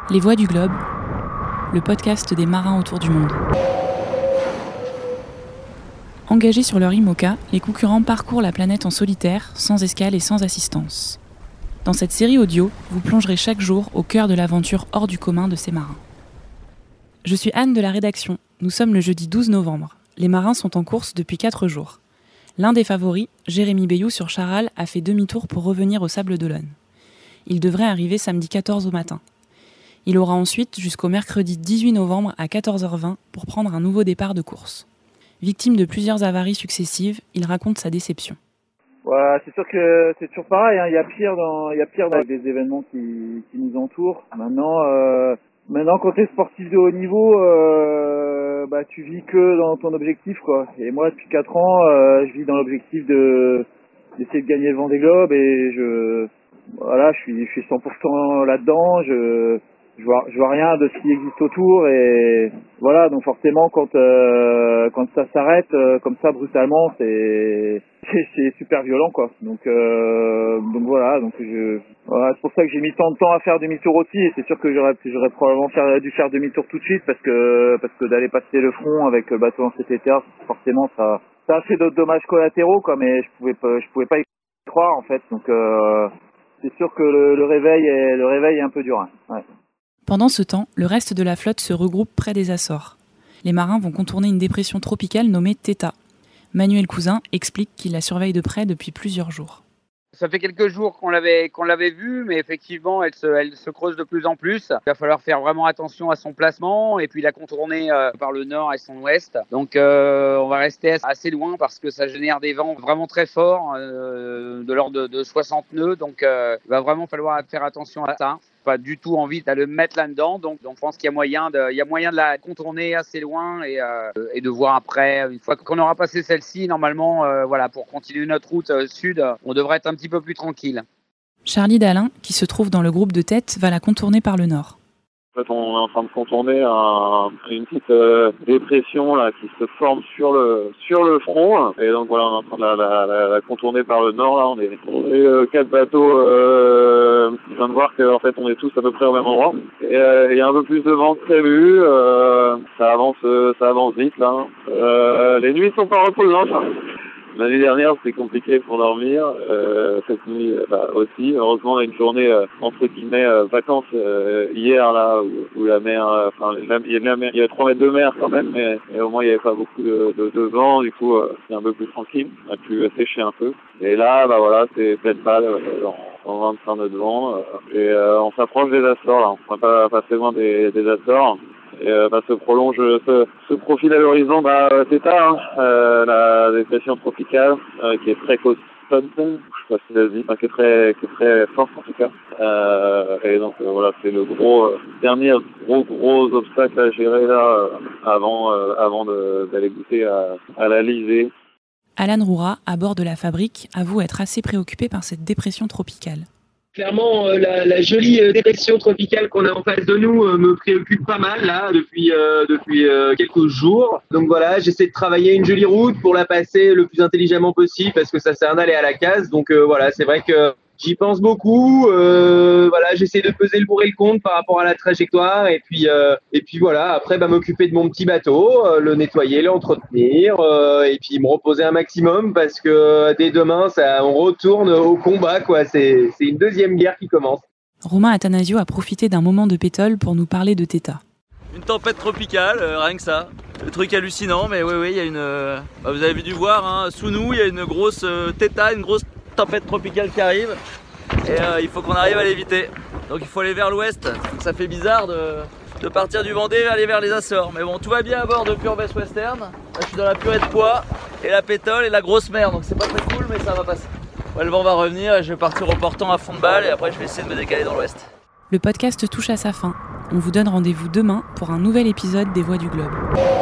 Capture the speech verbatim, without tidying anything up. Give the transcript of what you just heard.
Les Voix du Globe, le podcast des marins autour du monde. Engagés sur leur IMOCA, les concurrents parcourent la planète en solitaire, sans escale et sans assistance. Dans cette série audio, vous plongerez chaque jour au cœur de l'aventure hors du commun de ces marins. Je suis Anne de la rédaction. Nous sommes le jeudi douze novembre. Les marins sont en course depuis quatre jours. L'un des favoris, Jérémy Bayou sur Charal, a fait demi-tour pour revenir aux Sables d'Olonne. Il devrait arriver samedi quatorze au matin. Il aura ensuite jusqu'au mercredi dix-huit novembre à quatorze heures vingt pour prendre un nouveau départ de course. Victime de plusieurs avaries successives, il raconte sa déception. Voilà, c'est sûr que c'est toujours pareil, hein. Il y a pire dans, il y a pire dans des événements qui, qui nous entourent. Maintenant, euh, maintenant, quand t'es sportif de haut niveau, euh, bah tu vis que dans ton objectif, quoi. Et moi, depuis quatre ans, euh, je vis dans l'objectif de d'essayer de gagner le Vendée Globe et je, voilà, je suis, je suis cent pour cent là-dedans. Je Je vois, je vois rien de ce qui existe autour et voilà, donc forcément quand euh, quand ça s'arrête euh, comme ça brutalement, c'est c'est, c'est super violent, quoi. Donc euh, donc voilà, donc je voilà, c'est pour ça que j'ai mis tant de temps à faire demi-tour aussi et c'est sûr que j'aurais j'aurais probablement faire, dû faire demi-tour tout de suite parce que parce que d'aller passer le front avec le bateau en C T T A, forcément ça ça a fait d'autres dommages collatéraux, quoi, mais je pouvais pas je pouvais pas y croire en fait. Donc euh, c'est sûr que le, le réveil est le réveil est un peu dur, hein. Ouais. Pendant ce temps, le reste de la flotte se regroupe près des Açores. Les marins vont contourner une dépression tropicale nommée Theta. Manuel Cousin explique qu'il la surveille de près depuis plusieurs jours. Ça fait quelques jours qu'on l'avait, qu'on l'avait vue, mais effectivement, elle se, elle se creuse de plus en plus. Il va falloir faire vraiment attention à son placement et puis la contourner euh, par le nord et son ouest. Donc, euh, on va rester assez loin parce que ça génère des vents vraiment très forts, euh, de l'ordre de, de soixante nœuds. Donc, euh, il va vraiment falloir faire attention à ça. Pas du tout envie de le mettre là-dedans, donc, donc je pense qu'il y a moyen de, il y a moyen de la contourner assez loin et, euh, et de voir après, une fois qu'on aura passé celle-ci, normalement, euh, voilà, pour continuer notre route euh, sud, on devrait être un petit peu plus tranquille. Charlie Dalin, qui se trouve dans le groupe de tête, va la contourner par le nord. En fait, on est en train de contourner un, une petite euh, dépression là qui se forme sur le sur le front et donc voilà, on est en train de la, la, la, la contourner par le nord. Là, on est, on est euh, quatre bateaux. Euh, je viens de voir qu'en fait, on est tous à peu près au même endroit. Et euh, il y a un peu plus de vent que prévu. Euh, ça avance, euh, ça avance vite là. Euh, les nuits sont pas reposantes. Hein. L'année dernière, c'était compliqué pour dormir. Euh, cette nuit, bah, aussi. Heureusement, on a une journée euh, entre guillemets euh, vacances euh, hier là où, où la mer, enfin, euh, il y a la mer, il y a trois mètres de mer quand même, mais, mais au moins il n'y avait pas beaucoup de, de, de vent. Du coup, euh, c'est un peu plus tranquille. On a pu euh, sécher un peu. Et là, bah voilà, c'est pleine balle euh, dans vingt-cinq nœuds de vent. Euh, et euh, on s'approche des Açores là. On ne pas passer loin des, des Açores. Et euh, bah, se prolonge, se, se profile à l'horizon, bah, Theta, hein, euh, la dépression tropicale, euh, qui est très costaude, je sais pas si ça se dit, enfin, qui est très, qui est très forte en tout cas. Euh, et donc euh, voilà, c'est le gros euh, dernier gros gros obstacle à gérer là euh, avant, euh, avant de, d'aller goûter à, à l'Alizé. Alan Roura, à bord de la fabrique, avoue être assez préoccupé par cette dépression tropicale. Clairement, euh, la, la jolie euh, dépression tropicale qu'on a en face de nous euh, me préoccupe pas mal là depuis euh, depuis euh, quelques jours. Donc voilà, j'essaie de travailler une jolie route pour la passer le plus intelligemment possible parce que ça sert à rien d'aller à la case. Donc euh, voilà, c'est vrai que j'y pense beaucoup. Euh, voilà, j'essaie de peser le pour et le contre par rapport à la trajectoire et puis euh, et puis voilà. Après, bah m'occuper de mon petit bateau, euh, le nettoyer, l'entretenir euh, et puis me reposer un maximum parce que dès demain, ça, on retourne au combat quoi. C'est c'est une deuxième guerre qui commence. Romain Athanasio a profité d'un moment de pétole pour nous parler de Theta. Une tempête tropicale, euh, rien que ça. Le truc hallucinant, mais oui, oui, il y a une. Euh, bah vous avez dû voir, hein, sous nous, il y a une grosse euh, Theta, une grosse tempête tropicale qui arrive et euh, il faut qu'on arrive à l'éviter. Donc il faut aller vers l'ouest. Ça fait bizarre de, de partir du Vendée et aller vers les Açores. Mais bon, tout va bien à bord de Pure Best Western. Là, je suis dans la purée de poids et la pétole et la grosse mer. Donc c'est pas très cool, mais ça va passer. Ouais, le vent va revenir et je vais partir au portant à fond de balle et après je vais essayer de me décaler dans l'ouest. Le podcast touche à sa fin. On vous donne rendez-vous demain pour un nouvel épisode des Voix du Globe.